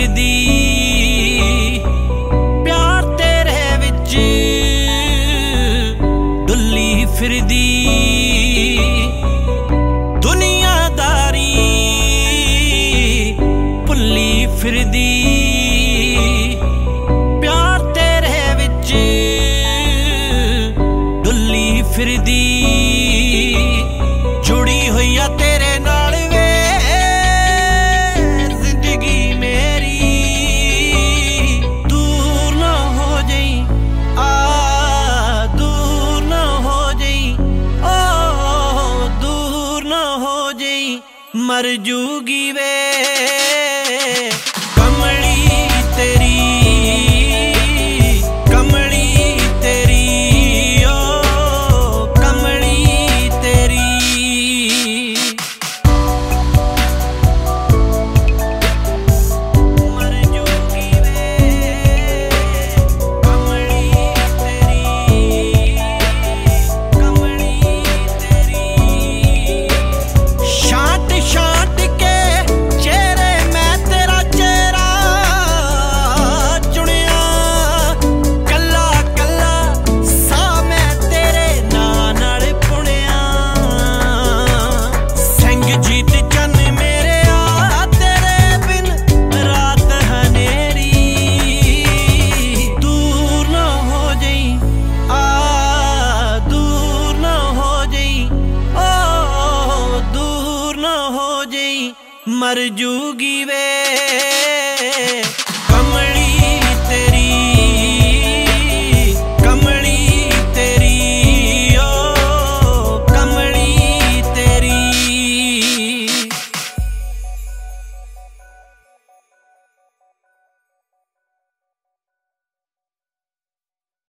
फिरदी प्यार तेरे विच डुल्ली फिरदी दुनियादारी भुल्ली फिरदी प्यार तेरे विच डुल्ली फिरदी जुड़ी हुई आ तेरे नाल वे जिंदगी मेरी दूर ना हो जाई दूर ना हो जाई दूर ना हो जाई मर जूगी वे कमली तेरी मर जूगी वे।